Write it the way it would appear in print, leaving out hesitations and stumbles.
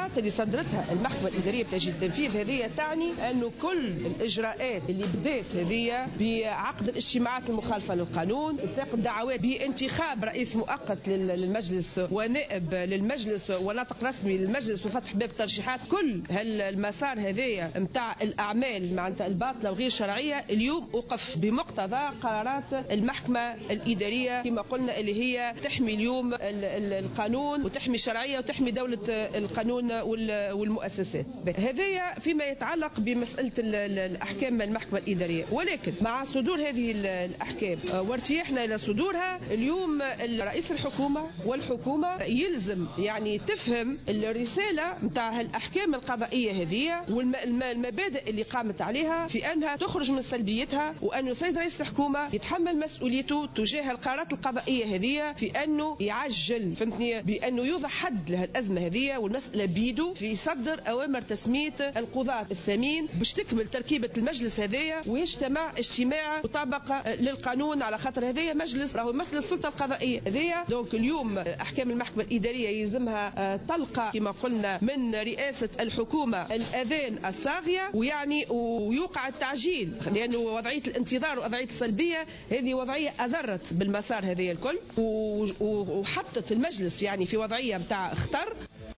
القرارات اللي صدرتها المحكمة الإدارية بتجديد التنفيذ هذه تعني أنه كل الإجراءات اللي بدات هذه بعقد الاجتماعات المخالفة للقانون، إطلاق الدعوات بانتخاب رئيس مؤقت للمجلس ونائب للمجلس وناطق رسمي للمجلس وفتح باب الترشيحات، كل المسار هذايا نتاع الأعمال معناتها الباطلة وغير شرعية اليوم وقف بمقتضى قرارات المحكمة الإدارية كما قلنا اللي هي تحمي اليوم القانون وتحمي الشرعية وتحمي دولة القانون والمؤسسات. هذايا فيما يتعلق بمسألة الأحكام المحكمة الإدارية، ولكن مع صدور هذه الأحكام وارتياحنا إلى صدورها اليوم رئيس الحكومة والحكومة يلزم يعني تفهم الرسالة متاع الأحكام القضائية هذه والمبادئ اللي قامت عليها في أنها تخرج من سلبيتها، وأنه سيد رئيس الحكومة يتحمل مسؤوليته تجاه القرارات القضائية هذه في أنه يعجل فهمتني بأنه يوضع حد لها الأزمة هذه والمسألة بيدو في صدر أوامر تسمية القضاة السامين باش تكمل تركيبة المجلس هذايا ويجتمع اجتماع مطابق للقانون، على خاطر هذايا مجلس راهو يمثل السلطة القضائية هذايا. دونك اليوم أحكام المحكمة الإدارية يلزمها تلقى كما قلنا من رئاسة الحكومة الأذان الصاغية ويعني ويوقع التعجيل، لأنه وضعية الانتظار ووضعية السلبية هذه وضعية أضرت بالمسار هذه الكل وحطت المجلس يعني في وضعية متاع اختر.